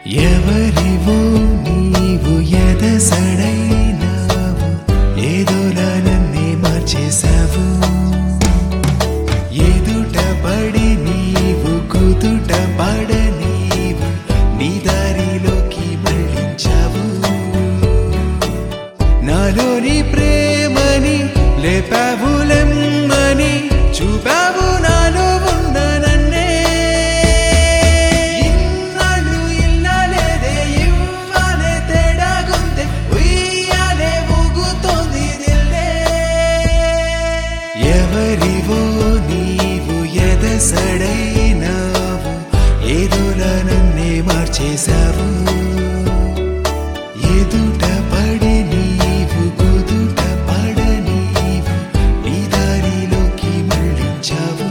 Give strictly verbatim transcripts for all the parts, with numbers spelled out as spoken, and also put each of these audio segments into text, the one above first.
ఎవరివో నీవు ఎదసడైనావు, ఏదోలా నన్నే మార్చేశావు. ఎదుట పడి నీవు కుదుట పడ నీవు నీ దారిలోకి మళ్ళించావు. నాలోని ప్రేమని లేపావు లెమ్మని చూపావు నాలో ఉన్న నన్నే. ఇన్నాళ్ళు ఇల్లాలేదే ఇవ్వాలే తేడాగుందే ఉయ్యాలే ఊగుతోంది దిల్లే. ఎవరివో నీవు ఎదసడైనావు, ఏదోలా నన్నే మార్చేశావు. ఎదుట పడి నీవు కుదుట పడ నీవు నీ దారిలోకి మళ్ళించావు.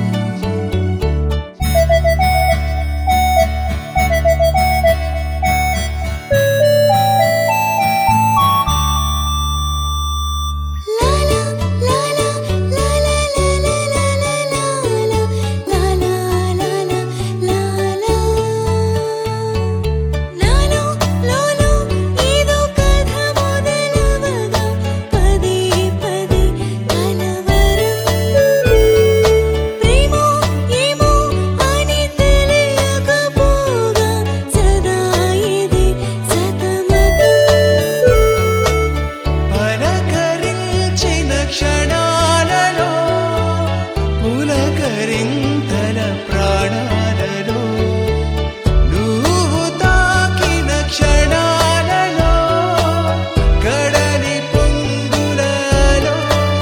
క్షణాలలో పులకరింతల ప్రాణాలలో నువ్వు తాకిన క్షణాలలో కడలి పొంగులలో.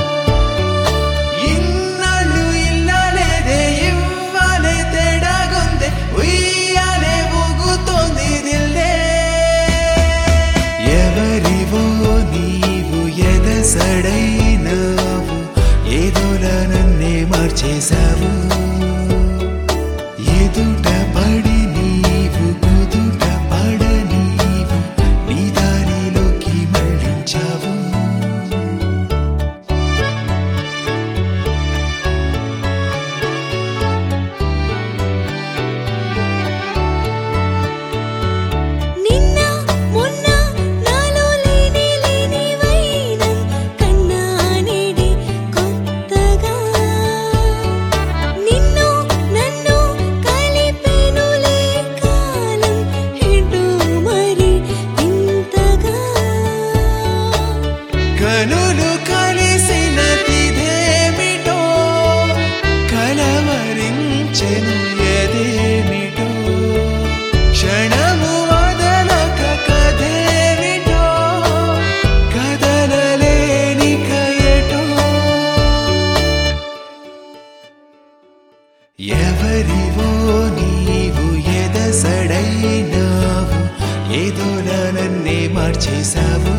ఇన్నాళ్ళు ఇల్లాలేదే ఇవ్వాలే తేడాగుందే ఉయ్యాలే ఊగుతోంది దిల్లే. ఎవరివో నీవు ఎదసడైనావు, ఏదోలా నన్నే మార్చేశావు. ఎదుట పడి నీవు కుదుట పడ నీవు నీ దారిలోకి మళ్ళించావు. కనులు కలిసిన తిదేమిటో కలవరించెను ఎదేమిటో క్షణము వదలక కదేమిటో కదలలేని కయటో. ఎవరివో నీవు ఎదసడైనావు, ఏదోలా నన్నే మార్చేశావు.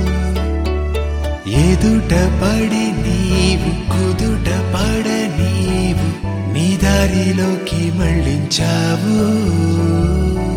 ఎదుట పడి నీవు కుదుట పడ నీవు నీ దారిలోకి మళ్ళించావు.